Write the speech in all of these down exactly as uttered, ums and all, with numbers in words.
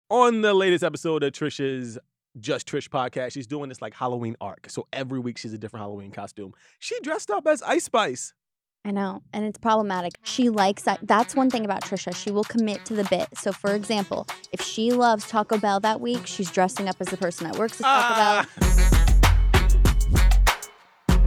on the latest episode of Trisha's Just Trish podcast, she's doing this like Halloween arc. So every week she's a different Halloween costume. She dressed up as Ice Spice. I know, and it's problematic. She likes that. That's one thing about Trisha. She will commit to the bit. So, for example, if she loves Taco Bell that week, she's dressing up as the person that works at Taco Ah. Bell.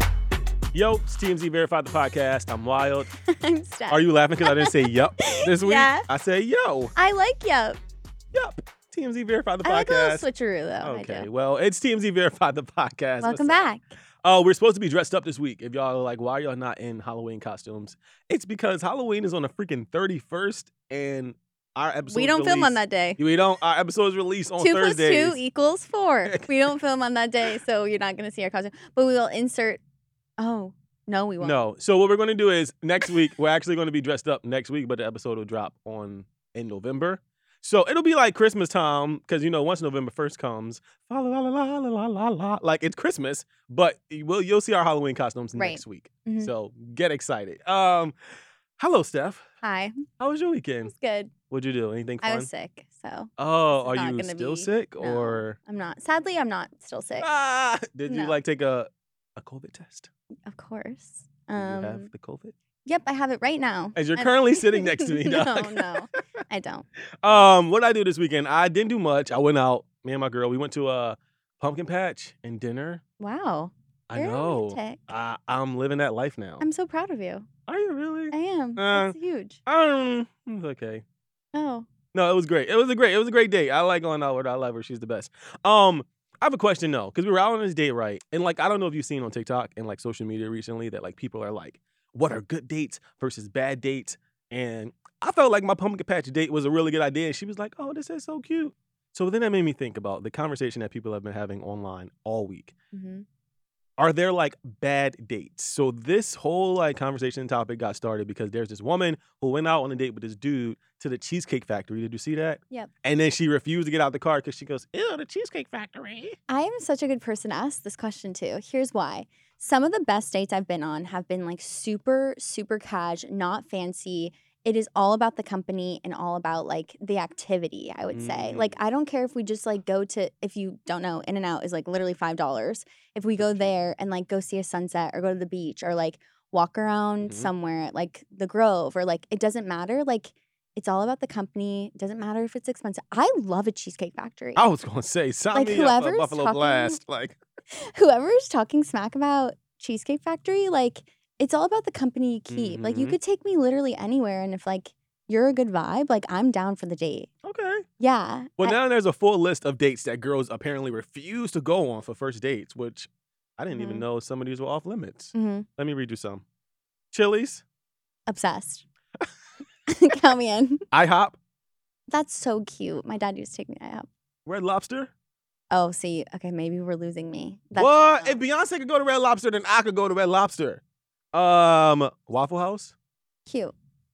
Yo, it's T M Z Verified the podcast. I'm Wild. I'm Steph. Are you laughing because I didn't say yup this week? Yeah. I say yo. I like yup. Yup. T M Z Verified the I like a little podcast. switcheroo, though. I Okay, do. well, it's T M Z Verified the podcast. Welcome What's up? back. Oh, we're supposed to be dressed up this week. If y'all are like, why are y'all not in Halloween costumes? It's because Halloween is on the freaking thirty-first, and our episode. We don't film on that day. We don't. Our episodes release on Two Thursdays. plus two equals four. We don't film on that day, so you're not going to see our costume. But we will insert. Oh, no, we won't. No. So what we're going to do is next week we're actually going to be dressed up next week, but the episode will drop on in November. So it'll be like Christmas time because you know once November first comes, la la la la la la la la, like it's Christmas. But you will you'll see our Halloween costumes Right. next week. Mhm. So get excited. Um, hello, Steph. Hi. How was your weekend? It's good. What'd you do? Anything fun? I was sick, so. Oh, This are is not you gonna still be- sick no. or I'm not. Sadly, I'm not still sick. ah? Did you No. like take a a COVID test? Of course. Do you Um, have the COVID? Yep, I have it right now. As you're I'm- currently sitting next to me, no, dog. no, I don't. Um, what did I do this weekend? I didn't do much. I went out. Me and my girl. We went to a pumpkin patch and dinner. Wow. I Very know. romantic. I, I'm living that life now. I'm so proud of you. Are you really? I am. Uh, That's huge. Um, it's okay. Oh. No, it was great. It was a great. It was a great date. I like going out with her. I love her. She's the best. Um, I have a question though, because we were out on this date, right? And like, I don't know if you've seen on TikTok and like social media recently that like people are like, what are good dates versus bad dates? And I felt like my pumpkin patch date was a really good idea. And she was like, oh, this is so cute. So then that made me think about the conversation that people have been having online all week. hmm Are there like bad dates? So this whole like conversation topic got started because there's this woman who went out on a date with this dude to the Cheesecake Factory. Did you see that? Yep. And then she refused to get out the car because she goes, ew, the Cheesecake Factory. I am such a good person to ask this question to. Here's why. Some of the best dates I've been on have been like super, super cash, not fancy. It is all about the company and all about like the activity, I would say. Mm. Like, I don't care if we just like go to, if you don't know, In-N-Out is like literally five dollars. If we go there and like go see a sunset or go to the beach or like walk around Mhm. somewhere at like the Grove or like, it doesn't matter. Like, it's all about the company. It doesn't matter if it's expensive. I love a Cheesecake Factory. I was going to say, sign Like, me up for whoever's Buffalo talking- Blast. Like, Whoever's talking smack about Cheesecake Factory, like, it's all about the company you keep. Like, you Mhm. could take me literally anywhere, and if like you're a good vibe, like I'm down for the date. okay. Yeah. Well, I- now there's a full list of dates that girls apparently refuse to go on for first dates, which I didn't even Mhm. know some of these were off limits. Mhm. Let me read you some. Chili's, Obsessed. Count me in. IHOP, That's so cute. My dad used to take me to IHOP. Red Lobster. Oh, see, okay, maybe we're losing me. That's What? no. If Beyonce could go to Red Lobster, then I could go to Red Lobster. Um, Waffle House. Cute.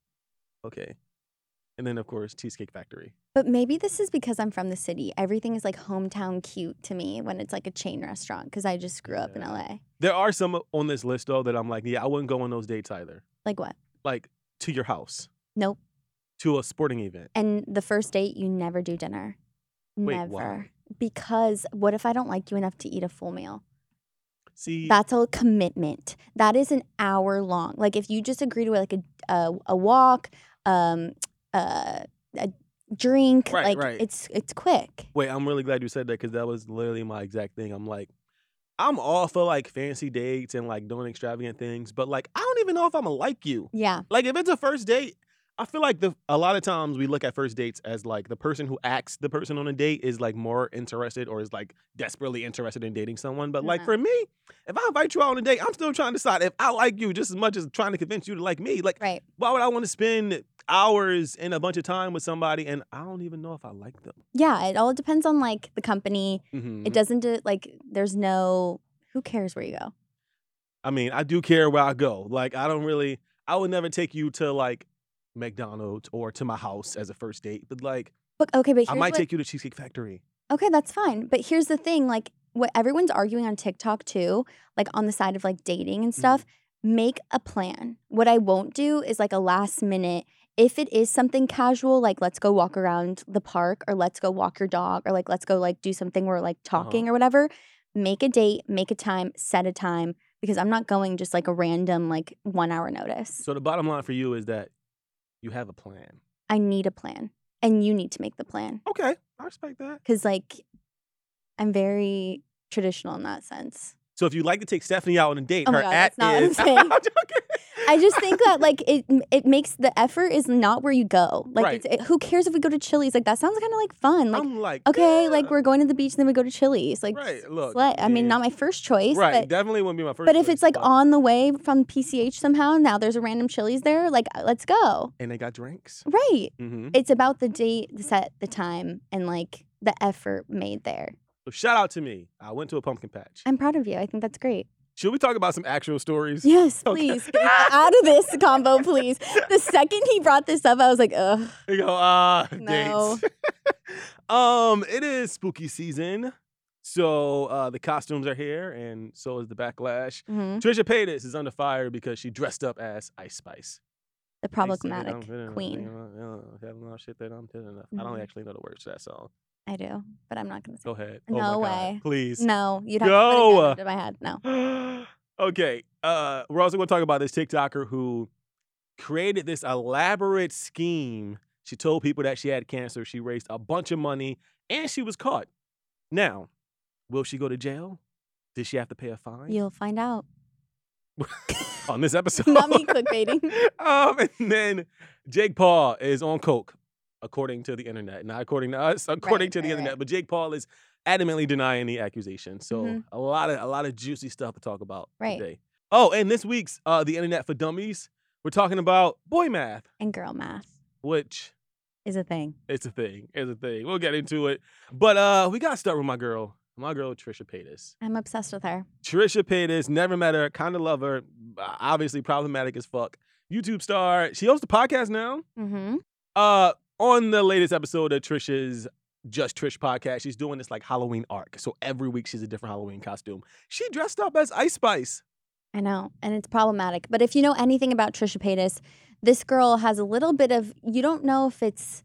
Okay. And then, of course, Cheesecake Factory. But maybe this is because I'm from the city. Everything is like hometown cute to me when it's like a chain restaurant because I just grew up in Yeah. L A. There are some on this list, though, that I'm like, yeah, I wouldn't go on those dates either. Like what? Like, to your house, Nope. to a sporting event. And the first date, you never do dinner. Wait, never. why? Because what if I don't like you enough to eat a full meal? See, That's a commitment. That is an hour long. Like if you just agree to like a a, a walk, um, uh, a drink, Right, like right. it's it's quick. wait, I'm really glad you said that because that was literally my exact thing. I'm like, I'm all for like fancy dates and like doing extravagant things, but like, I don't even know if I'm gonna like you. Yeah. Like, if it's a first date, I feel like the a lot of times we look at first dates as like the person who asks the person on a date is like more interested or is like desperately interested in dating someone. But like Uh-huh. for me, if I invite you out on a date, I'm still trying to decide if I like you just as much as trying to convince you to like me. Like, Right. why would I want to spend hours and a bunch of time with somebody and I don't even know if I like them? Yeah. It all depends on like the company. Mhm. It doesn't do, like there's no who cares where you go. I mean, I do care where I go. Like, I don't really, I would never take you to like McDonald's or to my house as a first date, but like, But okay, but here's I might what, take you to Cheesecake Factory. okay, that's fine. But here's the thing, like what everyone's arguing on TikTok too, like on the side of like dating and stuff, make a plan. What I won't do is like a last minute, if it is something casual, like let's go walk around the park or let's go walk your dog or like let's go like do something where we're like talking Uh-huh. or whatever, make a date, make a time, set a time because I'm not going just like a random like one hour notice. So the bottom line for you is that you have a plan. I need a plan and you need to make the plan Okay, I respect that. because like I'm very traditional in that sense. So if you'd like to take Stephanie out on a date, Oh my her God, at that's not what I'm is. saying. I'm joking. I just think that like it it makes the effort is not where you go. Like Right. it's, it, who cares if we go to Chili's? Like that sounds kind of like fun. Like I'm like, okay, yeah. like we're going to the beach and then we go to Chili's. Like Right, s- look, slay. I mean, man. not my first choice, Right, but definitely wouldn't be my first but if choice, it's like but- on the way from P C H somehow, now there's a random Chili's there. Like uh, let's go. And they got drinks. Right. Mm-hmm. It's about the date, the set, the time, and like the effort made there. So shout out to me. I went to a pumpkin patch. I'm proud of you. I think that's great. Should we talk about some actual stories? Yes, Okay. please. Get out of this combo, please. The second he brought this up, I was like, ugh. You go, uh, No. dates. um, it is spooky season. So uh, the costumes are here, and so is the backlash. Mhm. Trisha Paytas is under fire because she dressed up as Ice Spice. The They say that I'm problematic fit enough, queen. you know, you know, have enough shit that I'm fit enough. I don't Mhm. actually know the words to that song. I do, but I'm not going to say Go ahead. No oh my way. God. Please. No, you'd have Go. to put it down into my head. No. Okay. Uh, we're also going to talk about this TikToker who created this elaborate scheme. She told people that she had cancer. She raised a bunch of money, and she was caught. Now, will she go to jail? Did she have to pay a fine? You'll find out. On this episode. Not me clickbaiting. um, and then Jake Paul is on coke, according to the internet. Not according to us, according Right, to the right, internet. right. But Jake Paul is adamantly denying the accusation. So Mhm. a lot of a lot of juicy stuff to talk about Right. today. Oh, and this week's uh, the Internet for Dummies, we're talking about boy math, And girl math which is a thing. it's a thing. It's a thing. We'll get into it. But uh, we gotta start with my girl. My girl, Trisha Paytas. I'm obsessed with her. Trisha Paytas, never met her, kind of love her. uh, Obviously problematic as fuck. YouTube star. She hosts a podcast now. Mm-hmm. Uh, on the latest episode of Trisha's Just Trish podcast, she's doing this like Halloween arc. So every week she's a different Halloween costume. She dressed up as Ice Spice. I know, and it's problematic. But if you know anything about Trisha Paytas, this girl has a little bit of, you don't know if it's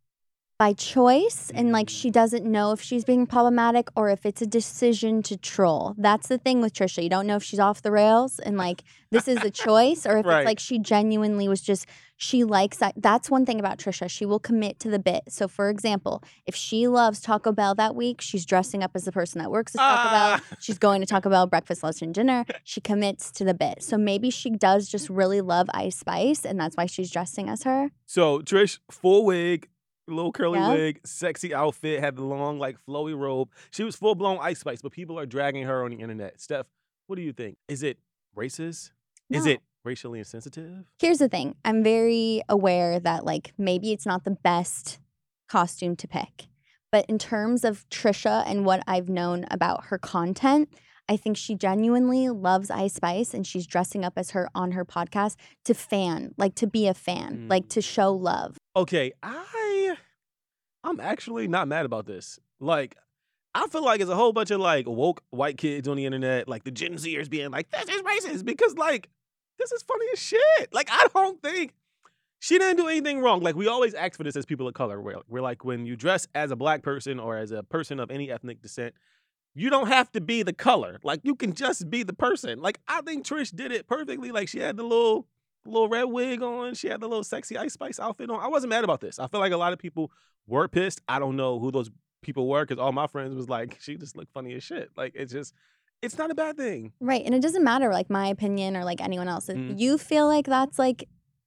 by choice and like she doesn't know if she's being problematic or if it's a decision to troll. That's the thing with Trisha. You don't know if she's off the rails and like this is a choice or if Right. it's like she genuinely was just, she likes that. That's one thing about Trisha. She will commit to the bit. So for example, if she loves Taco Bell that week, she's dressing up as the person that works at Taco Ah. Bell. She's going to Taco Bell breakfast, lunch, and dinner. She commits to the bit. So maybe she does just really love Ice Spice and that's why she's dressing as her. So Trish, full wig, little curly Yeah. wig, sexy outfit, had the long, like flowy robe. She was full blown Ice Spice, but people are dragging her on the internet. Steph, what do you think? Is it racist? Is No. it racially insensitive? Here's the thing. I'm very aware that like maybe it's not the best costume to pick. But in terms of Trisha and what I've known about her content, I think she genuinely loves Ice Spice and she's dressing up as her on her podcast to fan, like to be a fan, like to show love. Okay, I I'm actually not mad about this. Like, I feel like it's a whole bunch of like woke white kids on the internet, like the Gen Zers being like, this is racist because like this is funny as shit. Like, I don't think she didn't do anything wrong. Like, we always ask for this as people of color. We're, we're like, when you dress as a black person or as a person of any ethnic descent, you don't have to be the color. Like, you can just be the person. Like, I think Trish did it perfectly. Like, she had the little little red wig on. She had the little sexy Ice Spice outfit on. I wasn't mad about this. I feel like a lot of people were pissed. I don't know who those people were because all my friends was like, she just looked funny as shit. Like, it's just, it's not a bad thing. Right. And it doesn't matter like my opinion or like anyone else. If Mhm. you feel like that's like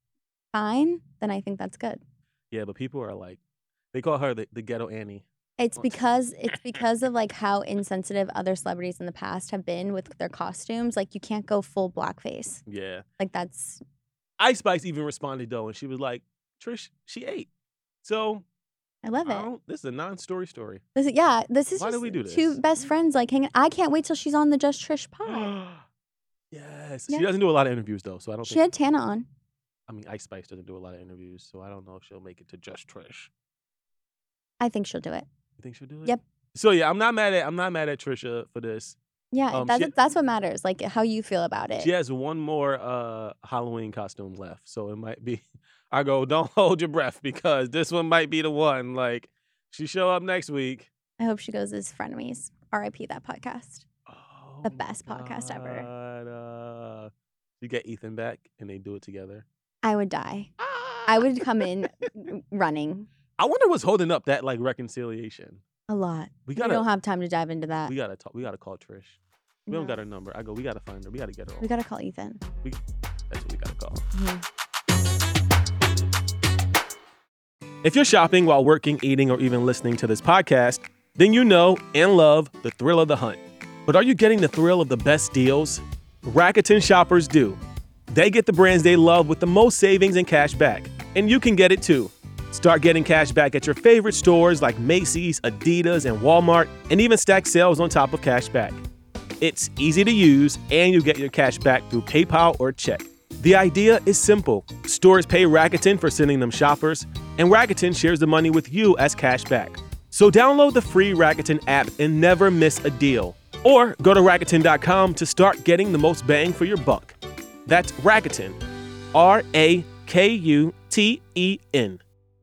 fine, then I think that's good. Yeah, but people are like, they call her the, the ghetto Annie. It's Well- because it's because of like how insensitive other celebrities in the past have been with their costumes. Like you can't go full blackface. Yeah. Like that's Ice Spice even responded though, and she was like, Trish, she ate. So, I love I it. don't, this is a non-story story. This is, yeah, this is Why just do we do two this? best friends like hanging. I can't wait till she's on the Just Trish pod. Yes. Yeah. She doesn't do a lot of interviews though, so I don't She think, had Tana on. I mean, Ice Spice doesn't do a lot of interviews, so I don't know if she'll make it to Just Trish. I think she'll do it. You think she'll do it? Yep. So yeah, I'm not mad at I'm not mad at Trisha for this. Yeah, Um, that's she- that's what matters. Like how you feel about it. She has one more uh Halloween costume left, so it might be I go, don't hold your breath because this one might be the one. Like, she show up next week. I hope she goes as Frenemies. R I P that podcast. Oh, The best podcast ever. God, uh, you get Ethan back and they do it together. I would die. I would come in running. I wonder what's holding up that like reconciliation. A lot. We We, gotta, don't have time to dive into that. we gotta talk. We gotta call Trish. We No. don't got her number. I go, we gotta find her. We gotta get her on. We gotta call Ethan. That's what we gotta call. Mhm. If you're shopping while working, eating, or even listening to this podcast, then you know and love the thrill of the hunt. But are you getting the thrill of the best deals? Rakuten shoppers do. They get the brands they love with the most savings and cash back. And you can get it too. Start getting cash back at your favorite stores like Macy's, Adidas, and Walmart, and even stack sales on top of cash back. It's easy to use, and you get your cash back through PayPal or check. The idea is simple. Stores pay Rakuten for sending them shoppers, and Rakuten shares the money with you as cash back. So download the free Rakuten app and never miss a deal. Or go to Rakuten dot com to start getting the most bang for your buck. That's Rakuten. R A K U T E N.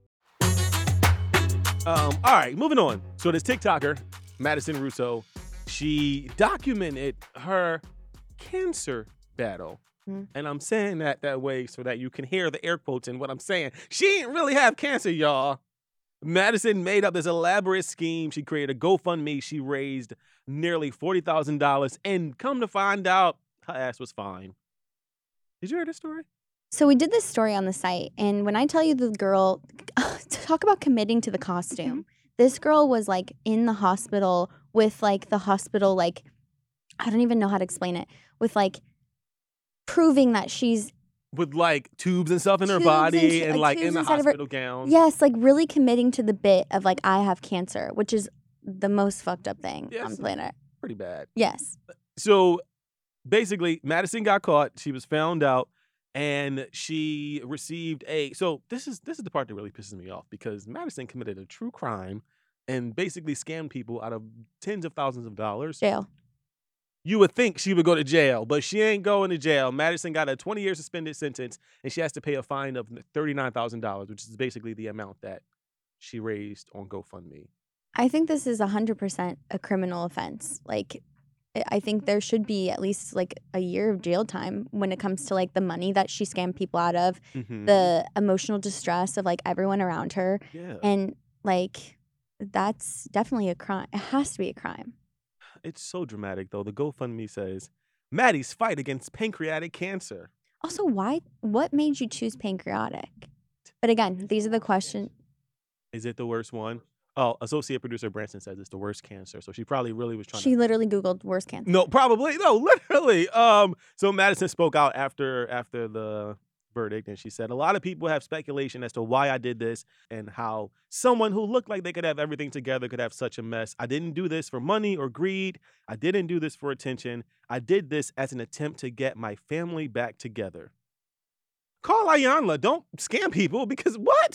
Um, all right, moving on. So this TikToker, Madison Russo, she documented her cancer battle. Mm. And I'm saying that that way so that you can hear the air quotes in what I'm saying. She didn't really have cancer, y'all. Madison made up this elaborate scheme. She created a GoFundMe. She raised nearly forty thousand dollars. And come to find out, her ass was fine. Did you hear this story? So we did this story on the site, and when I tell you the girl, talk about committing to the costume. This girl was like in the hospital with like the hospital, like, I don't even know how to explain it, with like proving that she's, With like tubes and stuff in her Tubes body and- and like, like in tubes the inside of her- hospital gown. yes, like really committing to the bit of like, I have cancer, which is the most fucked up thing Yes. on the planet. Pretty bad. Yes. So basically, Madison got caught. She was found out, and she received a. So this is this is the part that really pisses me off because Madison committed a true crime and basically scammed people out of tens of thousands of dollars. Jail. You would think she would go to jail, but she ain't going to jail. Madison got a twenty-year suspended sentence, and she has to pay a fine of thirty-nine thousand dollars, which is basically the amount that she raised on GoFundMe. I think this is one hundred percent a criminal offense. Like, I- I think there should be at least like a year of jail time when it comes to like the money that she scammed people out of, Mhm. the emotional distress of like everyone around her. yeah, And like, that's definitely a crime. It has to be a crime. it's so dramatic though. The GoFundMe says Maddie's fight against pancreatic cancer. Also, why? What made you choose pancreatic? But again, these are the questions. Is it the worst one? Oh, associate producer Branson says it's the worst cancer. So she probably really was trying She to. literally Googled worst cancer. No, probably no, literally. Um, so Madison spoke out after after the verdict, and she said a lot of people have speculation as to why I did this and how someone who looked like they could have everything together could have such a mess. I didn't do this for money or greed. I didn't do this for attention. I did this as an attempt to get my family back together. Call Ayanla. Don't scam people because what?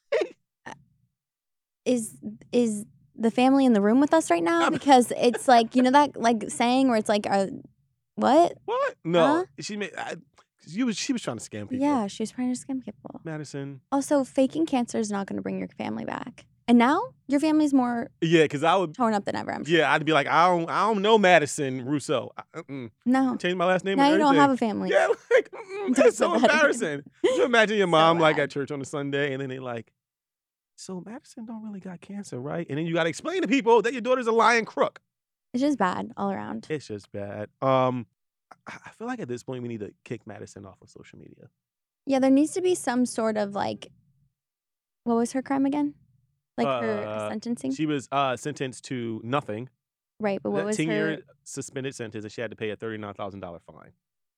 Is is the family in the room with us right now? Because it's like, you know that like saying where it's like, uh, what? What? No, Huh? she made. I, she was she was trying to scam people. Yeah, she was trying to scam people. Madison. Also, faking cancer is not going to bring your family back. And now your family's more Yeah, because I would. torn up than ever. I'm sure. Yeah, I'd be like, I don't, I don't know Madison Russo. I, mm-mm. No, Change my last name. now and you don't everything. have a family. Yeah, like mm-mm, Don't that's so put that in. embarrassing. You imagine your So mom like bad. at church on a Sunday, and then they like, so Madison don't really got cancer, right? And then you got to explain to people that your daughter's a lying crook. It's just bad all around. It's just bad. Um, I I feel like at this point we need to kick Madison off of social media. Yeah, there needs to be some sort of like, what was her crime again? Like her Uh, sentencing, She was uh, sentenced to nothing. right? But what That was her? ten-year suspended sentence, and she had to pay a thirty-nine thousand dollars fine.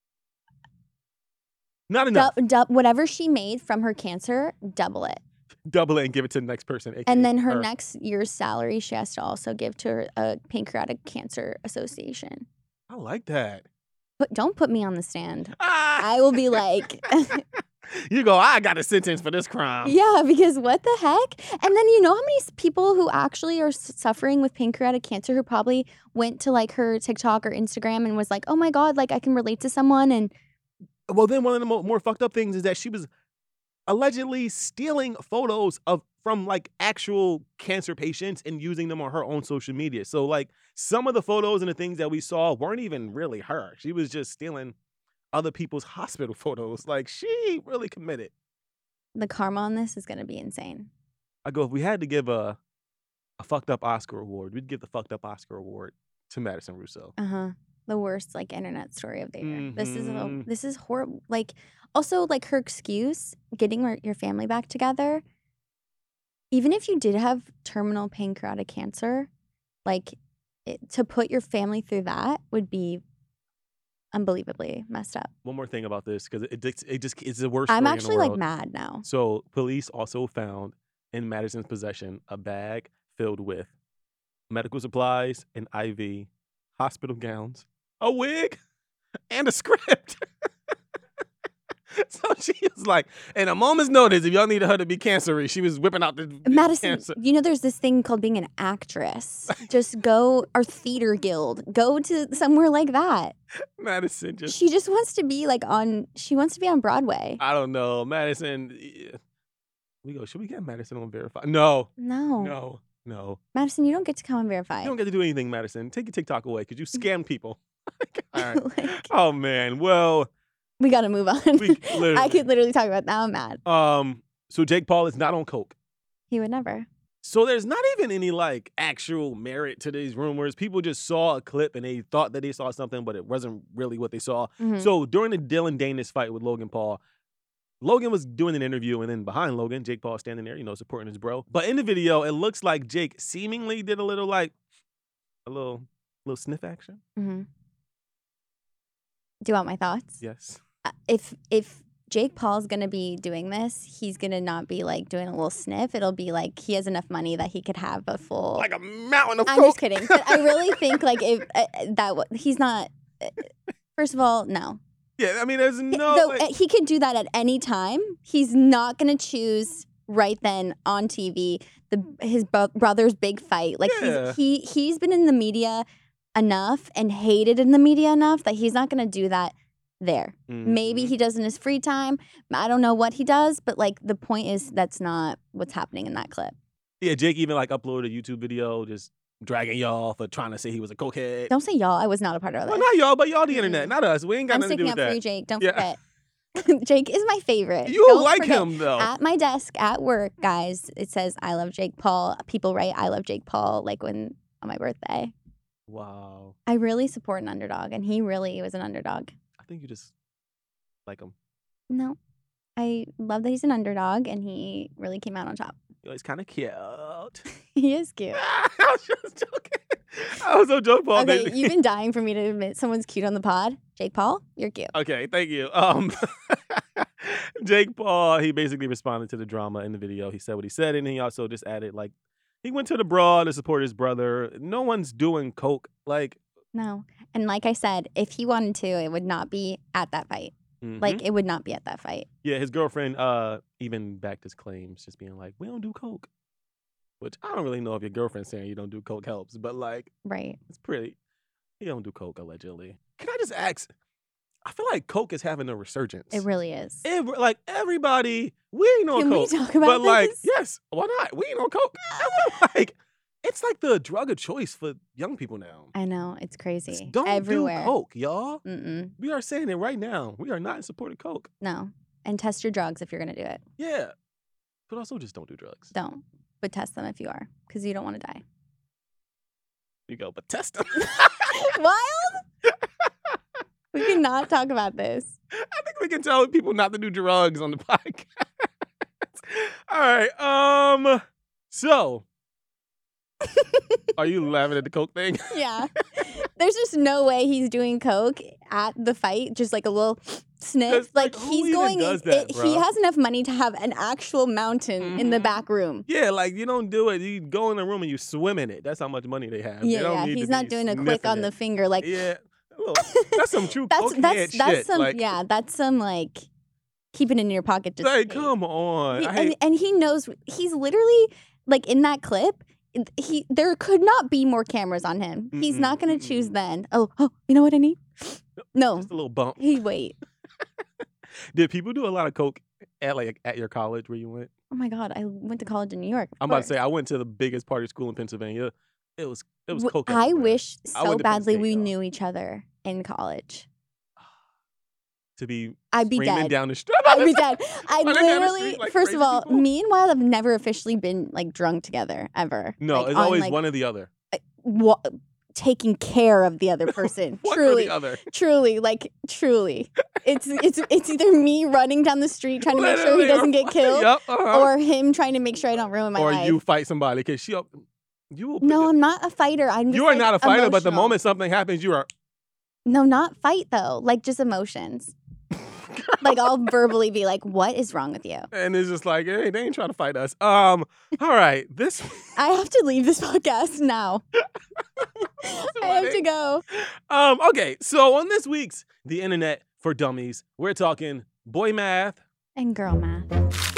Not enough. Du- du- whatever she made from her cancer, double it. Double it and give it to the next person. A K A And then her her. next year's salary, she has to also give to her uh, Pancreatic Cancer Association. I like that. But don't put me on the stand. Ah! I will be like, You go, I got a sentence for this crime. yeah, because what the heck? And then you know how many s- people who actually are s- suffering with pancreatic cancer who probably went to like her TikTok or Instagram and was like, oh my God, like I can relate to someone. And Well, then one of the mo- more fucked up things is that she was allegedly stealing photos of from like actual cancer patients and using them on her own social media. So like some of the photos and the things that we saw weren't even really her. She was just stealing other people's hospital photos. Like she really committed. The karma on this is gonna be insane. I go, if we had to give a a fucked up Oscar award, we'd give the fucked up Oscar award to Madison Russo. Uh huh. The worst like internet story of the year. This is a, Mhm. this is horrible. Like also like her excuse, getting your, your family back together. Even if you did have terminal pancreatic cancer, like it, to put your family through that would be unbelievably messed up. One more thing about this, because it, it, it just it's the worst I'm story actually in the like world. mad now. So police also found in Madison's possession a bag filled with medical supplies, an I V, hospital gowns, a wig, and a script. So she was like, in a moment's notice, if y'all needed her to be cancer-y, she was whipping out the, the Madison, cancer. you know, there's this thing called being an actress. Just go, or theater guild, go to somewhere like that. Madison just, She just wants to be like on, she wants to be on Broadway. I don't know. Madison, yeah. We go, should we get Madison on Verify? No, No. no, no. Madison, you don't get to come on Verify. You don't get to do anything, Madison. Take your TikTok away because you scam people. All right. Like, Oh, man. Well, we got to move on. we literally. I could literally talk about now. I'm mad. Um, so Jake Paul is not on coke. He would never. So there's not even any like actual merit to these rumors. People just saw a clip and they thought that they saw something, but it wasn't really what they saw. Mhm. So during the Dylan Danis fight with Logan Paul, Logan was doing an interview, and then behind Logan, Jake Paul standing there, you know, supporting his bro. But in the video, it looks like Jake seemingly did a little like a little little sniff action. Mhm. Do you want my thoughts? Yes. Uh, If if Jake Paul's gonna be doing this, he's gonna not be like doing a little sniff. It'll be like he has enough money that he could have a full. Like a mountain of I'm coke. just kidding, but I really think like if uh, that wa- he's not. Uh, first of all, no. Yeah, I mean, there's no. Though like- uh, he can do that at any time. He's not gonna choose right then on T V the his bro- brother's big fight. Like Yeah. he's, he he's been in the media enough and hated in the media enough that he's not gonna do that there. Maybe Mhm. he does in his free time. I don't know what he does, but like the point is that's not what's happening in that clip. Yeah, Jake even like uploaded a YouTube video just dragging y'all for trying to say he was a cokehead. Don't say y'all. I was not a part of Well, that. not y'all, but y'all the Mm-mm. internet, not us. We ain't got I'm nothing to do sticking with up for that. you, Jake. Don't Yeah. forget. Jake is my favorite. You Don't like forget. him though. At my desk at work, guys, it says I love Jake Paul. People write I love Jake Paul like when on my birthday. Wow. I really support an underdog, and he really was an underdog. I think you just like him. No, I love that he's an underdog, and he really came out on top. Yo, he's kind of cute. He is cute. I was just joking. I was so joking. Paul, Okay, baby. you've been dying for me to admit someone's cute on the pod. Jake Paul, you're cute. Okay, thank you. Um, Jake Paul, he basically responded to the drama in the video. He said what he said, and he also just added, like, he went to the broad to support his brother. No one's doing coke. Like, No, and like I said, if he wanted to, it would not be at that fight. mhm. Like it would not be at that fight. yeah, his girlfriend uh even backed his claims, just being like, we don't do coke. Which I don't really know if your girlfriend's saying you don't do coke helps, but like, Right. it's pretty. He don't do coke allegedly. Can I just ask? I feel like coke is having a resurgence. It really is. Every, like everybody, we ain't on Can we coke. talk about but like, this? yes, why not? We ain't on coke. I feel like it's like the drug of choice for young people now. I know it's Just crazy. don't Everywhere. do coke, y'all. Mm-mm. We are saying it right now. We are not in support of coke. No, and test your drugs if you're gonna do it. Yeah, but also just don't do drugs. Don't, but test them if you are, because you don't want to die. You go, but test them. Wild. We cannot talk about this. I think we can tell people not to do drugs on the podcast. All right. Um. So, are you laughing at the coke thing? Yeah. There's just no way he's doing coke at the fight, just like a little sniff. 'Cause, Like, like, who he's even going. does it- that, he bro? has enough money to have an actual mountain in the Mhm. back room. Yeah, like you don't do it. You go in a room and you swim in it. That's how much money they have. They Yeah, don't yeah. need to He's not be doing a quick sniffing on the it. finger. Like, Yeah, a little- that's some true that's cokehead that's that's shit. some like, yeah. That's some like keeping it in your pocket. Just like in case. come on. He- I and, hate, and he knows he's literally like in that clip. He there could not be more cameras on him. He's Mm-mm, not going to choose mm-mm. then. Oh, oh, you know what I need? No, just a little bump. he wait. Did people do a lot of coke At like at your college where you went? Oh my God, I went to college in New York. of I'm about to say course. I went to the biggest party school in Pennsylvania. It was it was W- coke I everywhere. wish I went so to Penn badly State, we though. knew each other in college. To be I'd be screaming dead. down the street. I'd be dead. I Running down the literally, street like first of crazy all, people. me and Wild have never officially been like drunk together ever. No, like, it's on, always like, one or the other. wa- taking care of the other person. One or truly, the other. truly, like truly. It's it's it's either me running down the street trying to make sure he Literally, or- doesn't get killed, Yep, uh-huh. or him trying to make sure I don't ruin my or life. you fight somebody because she you will No, I'm not a fighter. I'm just you are like, not a fighter, but the emotional. moment something happens, you are No, not fight though. Like just emotions. Like I'll verbally be like, "What is wrong with you?" and it's just like, hey, they ain't trying to fight us. Um, all right, this I have to leave this podcast now. I have to go. Um, okay, so on this week's The Internet for Dummies, we're talking boy math. And girl math.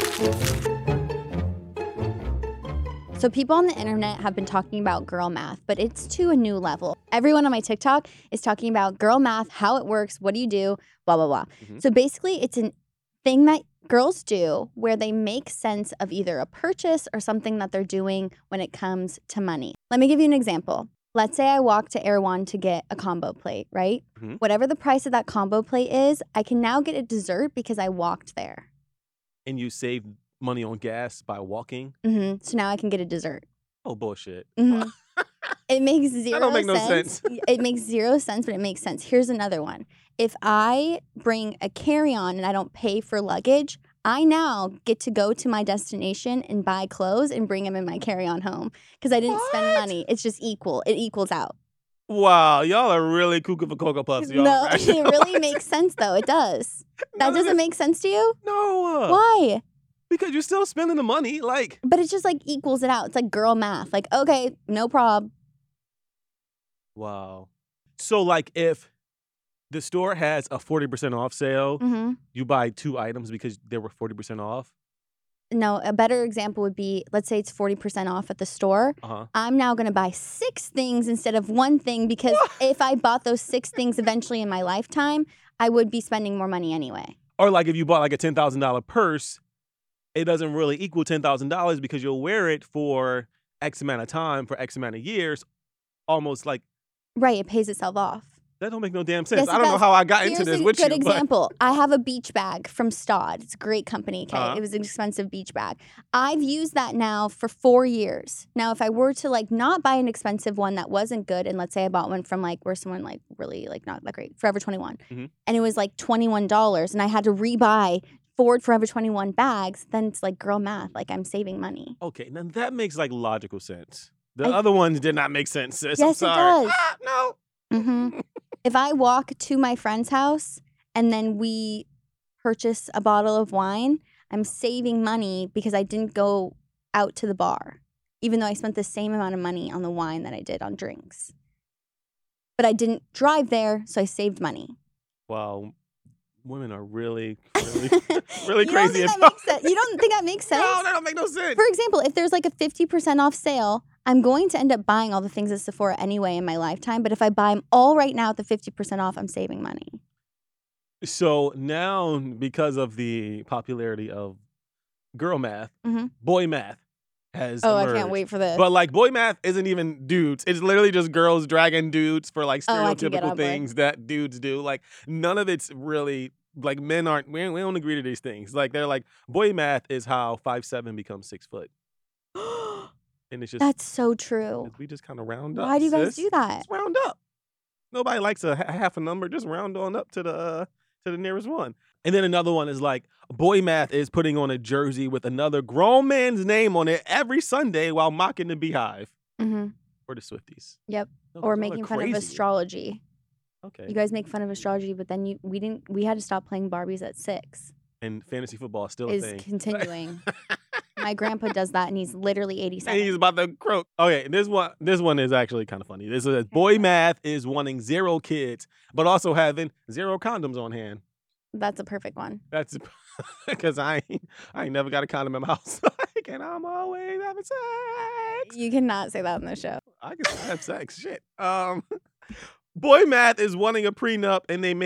So people on the internet have been talking about girl math, but it's to a new level. Everyone on my TikTok is talking about girl math, how it works, what do you do, blah, blah, blah. Mhm. So basically, it's a thing that girls do where they make sense of either a purchase or something that they're doing when it comes to money. Let me give you an example. Let's say I walk to Erewhon to get a combo plate, right? Mhm. Whatever the price of that combo plate is, I can now get a dessert because I walked there. And you save money on gas by walking. hmm So now I can get a dessert. Oh, bullshit. hmm It makes zero don't make no sense. It makes zero sense, but it makes sense. Here's another one. If I bring a carry-on and I don't pay for luggage, I now get to go to my destination and buy clothes and bring them in my carry-on home because I didn't spend What? money. It's just equal. It equals out. Wow, y'all are really cuckoo for Cocoa Puffs. Y'all No, are it really makes sense though. It does. That None of doesn't it- make sense to you? No. uh, Why? Because you're still spending the money. Like, But it's just like equals it out. It's like girl math. Like, okay, no prob. wow. So, like, if the store has a forty percent off sale, hmm you buy two items because they were forty percent off. No, a better example would be, let's say it's forty percent off at the store. Uh huh. I'm now going to buy six things instead of one thing because What? if I bought those six things eventually in my lifetime, I would be spending more money anyway. Or, like, if you bought like a ten thousand dollars purse, it doesn't really equal ten thousand dollars because you'll wear it for X amount of time, for X amount of years. Almost like, Right, it pays itself off. that don't make no damn sense. Yes, it I don't know does. how I got Here's into this a with good you. example. I have a beach bag from Stod. It's a great company, okay? Uh-huh. It was an expensive beach bag. I've used that now for four years. Now, if I were to like not buy an expensive one that wasn't good, and let's say I bought one from like where someone like really like not that great, Forever twenty-one, Mhm. and it was like twenty-one dollars, and I had to rebuy four Forever twenty-one bags, then it's like girl math. Like I'm saving money. But okay, now that makes like logical sense. The I- other ones did not make sense, sis. I'm Yes, it sorry. does. Ah, no. hmm If I walk to my friend's house and then we purchase a bottle of wine, I'm saving money because I didn't go out to the bar, even though I spent the same amount of money on the wine that I did on drinks. But I didn't drive there, so I saved money. Wow, women are really, really, really you crazy. Don't think that about- makes sense? You don't think that makes sense? No, that don't make no sense. For example, if there's like a fifty percent off sale, I'm going to end up buying all the things at Sephora anyway in my lifetime. But if I buy them all right now at the fifty percent off, I'm saving money. So now, because of the popularity of girl math, Mhm. boy math has Oh, I emerged. can't wait for this. But like boy math isn't even dudes. It's literally just girls dragging dudes for like Oh, I can get stereotypical on board. things that dudes do. Like none of it's really like men aren't we, we don't agree to these things. Like they're like boy math is how five seven becomes six foot. And it's just That's so true. we just kind of round up. Why do you guys sis. do that? Just round up. Nobody likes a ha- half a number. Just round on up to the uh, to the nearest one. And then another one is like boy math is putting on a jersey with another grown man's name on it every Sunday while mocking the Beehive hmm or the Swifties. Yep. No, Or y'all are making fun of crazy. astrology. Okay. You guys make fun of astrology, but then you we didn't we had to stop playing Barbies at six. And fantasy football is still a Is thing. continuing. My grandpa does that, and he's literally And eighty-seven. he's about to croak. Okay, this one, this one is actually kind of funny. This is boy math is wanting zero kids, but also having zero condoms on hand. That's a perfect one. That's because I ain't, I ain't never got a condom in my house, like, and I'm always having sex. You cannot say that on the show. I can still have sex. Shit. Um, boy math is wanting a prenup, and they make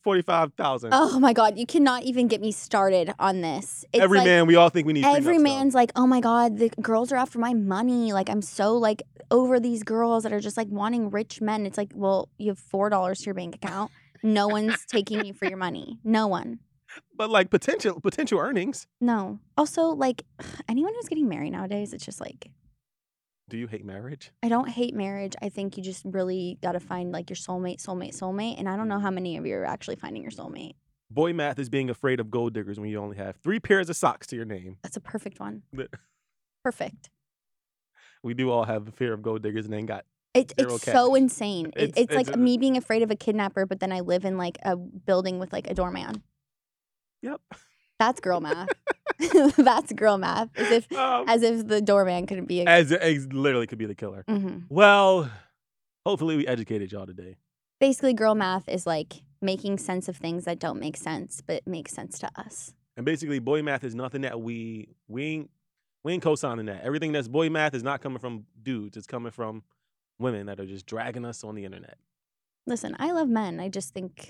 forty-five thousand. Oh my God, you cannot even get me started on this. It's Every like, man, we all think we need every prenups, though. man's like, oh my God, the girls are after my money. Like, I'm so like over these girls that are just like wanting rich men. It's like, well, you have four dollars to your bank account. No one's taking you for your money. No one. But like potential potential earnings. No. Also, like anyone who's getting married nowadays, it's just like, Do you hate marriage? I don't hate marriage. I think you just really got to find like your soulmate, soulmate, soulmate. And I don't know how many of you are actually finding your soulmate. Boy math is being afraid of gold diggers when you only have three pairs of socks to your name. That's a perfect one. The- Perfect. We do all have a fear of gold diggers and then got It, Zero it's so cash. insane. It, It's- it's, like it's a- me being afraid of a kidnapper, but then I live in like a building with like a doorman. Yep. That's girl math. That's girl math. As if Um, as if the doorman couldn't be a. as it as literally could be the killer. Mhm. Well, hopefully we educated y'all today. Basically, girl math is like making sense of things that don't make sense, but make sense to us. And basically, boy math is nothing that we we ain't we ain't co-signing that. Everything that's boy math is not coming from dudes. It's coming from women that are just dragging us on the internet. Listen, I love men. I just think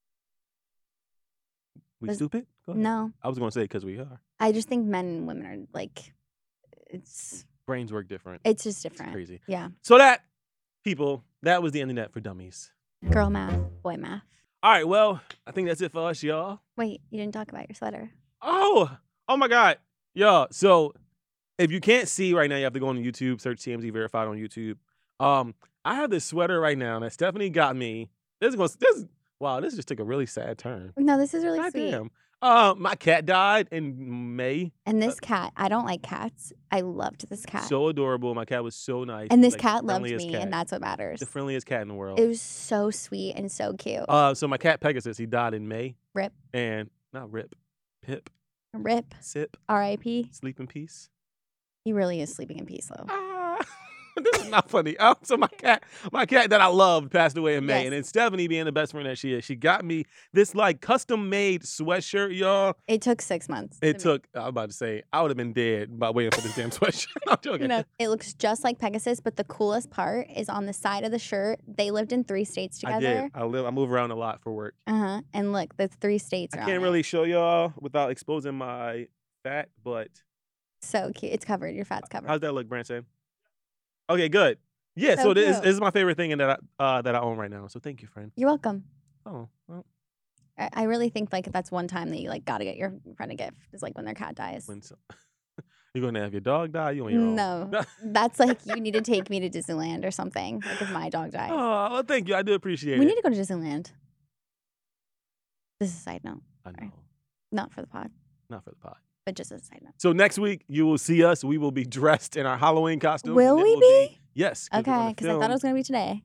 We Does- stupid? Go ahead. no. I was gonna say because we are. I just think men and women are like, it's Brains work different. it's just It's different. crazy. Yeah, So that, people, that was the internet for dummies. girl math, boy math. All right, well, I think that's it for us, y'all. Wait, you didn't talk about your sweater. Oh, oh my God. Y'all, so if you can't see right now, you have to go on YouTube, search T M Z Verified on YouTube. Um, I have this sweater right now that Stephanie got me. This is going to, this, wow, this just took a really sad turn. No, this is really God sweet. damn. Uh, my cat died in May. And this cat, I don't like cats. I loved this cat. So adorable. My cat was so nice. and this Like, cat loved friendliest me, cat. and that's what matters. The friendliest cat in the world. It was so sweet and so cute. Uh, so my cat Pegasus, he died in May. Rip. And not rip, pip, Rip. sip, R I P. sleep in peace. He really is sleeping in peace, though. Ah, this is not funny. Um, so my cat, my cat that I loved passed away in May, Yes. and then Stephanie, being the best friend that she is, she got me this like custom made sweatshirt, y'all. It took six months. It to make. took. I was about to say I would have been dead by waiting for this damn sweatshirt. I'm joking. No, it looks just like Pegasus, but the coolest part is on the side of the shirt. They lived in three states I together. did. I live. I move around a lot for work. Uh huh. And look, the three states I are can't on really it. show y'all without exposing my fat, but So cute. It's covered. Your fat's covered. how's that look, Branson? Okay, good. Yeah, so, So this, cute. this is my favorite thing in that I, uh, that I own right now. So thank you, friend. You're welcome. Oh, well, I, I really think like that's one time that you like gotta get your friend a gift is like when their cat dies. when so, you're gonna have your dog die, you on your own. No, that's like you need to take me to Disneyland or something. Like if my dog dies, Oh, well, thank you. I do appreciate we it. need to go to Disneyland. This is a side note, I know. not for the pod, Not for the pod. but just as a side note. So next week you will see us. We will be dressed in our Halloween costumes. Will and it we will be? Yes. 'cause we're Okay, gonna because I thought film. it was gonna be today.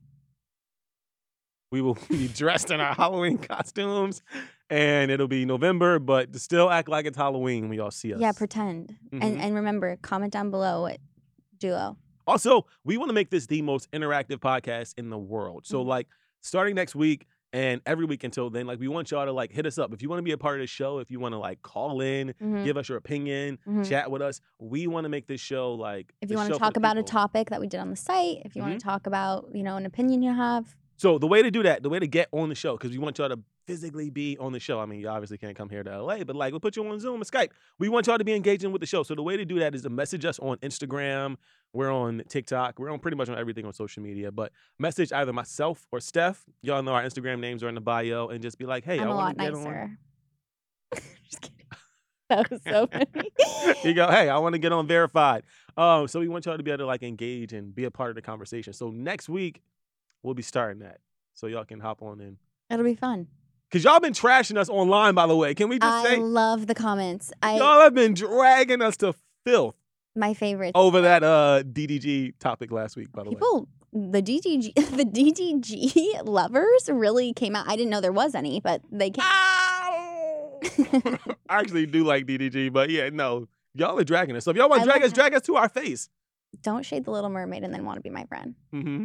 We will be dressed in our Halloween costumes, and it'll be November, but still act like it's Halloween when y'all see us. Yeah, pretend. Mhm. And and remember, comment down below what duo. Also, we want to make this the most interactive podcast in the world. So, Mhm. like, starting next week and every week until then, like, we want y'all to like hit us up if you want to be a part of the show. If you want to like call in, Mhm. give us your opinion, Mhm. chat with us. We want to make this show like If the you want show to for talk the about a people. topic that we did on the site, if you want Mhm. to talk about you know an opinion you have, So the way to do that, the way to get on the show, because we want y'all to physically be on the show. I mean, you obviously can't come here to L A, but like we'll put you on Zoom and Skype. We want y'all to be engaging with the show. So the way to do that is to message us on Instagram. We're on TikTok. We're on pretty much on everything on social media. But message either myself or Steph. Y'all know our Instagram names are in the bio, and just be like, "Hey, I'm I a lot want to get on." nicer. Just kidding. That was so funny. You go, "Hey, I want to get on Verified." Um, so we want y'all to be able to like engage and be a part of the conversation. So next week we'll be starting that, so y'all can hop on in. It'll be fun. Cause y'all been trashing us online, by the way. Can we just I say love the comments. I y'all have been dragging us to filth my favorite. over that uh D D G topic last week, by the way. People, the D D G, the D D G lovers really came out. I didn't know there was any, but they came. Ow! I actually do like D D G, but yeah, no. Y'all are dragging us. So if y'all want I to drag love us, drag us to our face. Don't shade the Little Mermaid and then want to be my friend. hmm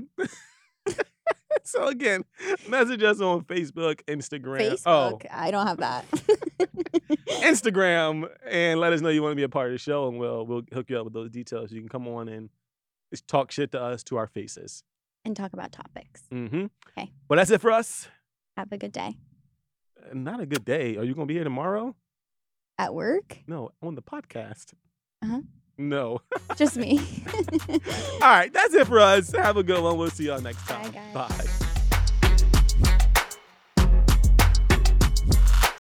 So again, message us on Facebook, Instagram. Facebook, I don't have that. Oh, Instagram, and let us know you want to be a part of the show, and we'll we'll hook you up with those details. You can come on and just talk shit to us to our faces. And talk about topics. Mm-hmm. Okay. But that's it for us. Have a good day. Not a good day. Are you gonna be here tomorrow? At work? No, on the podcast. Uh-huh. No. Just me. All right, that's it for us. Have a good one. We'll see y'all next time. Bye, guys. Bye.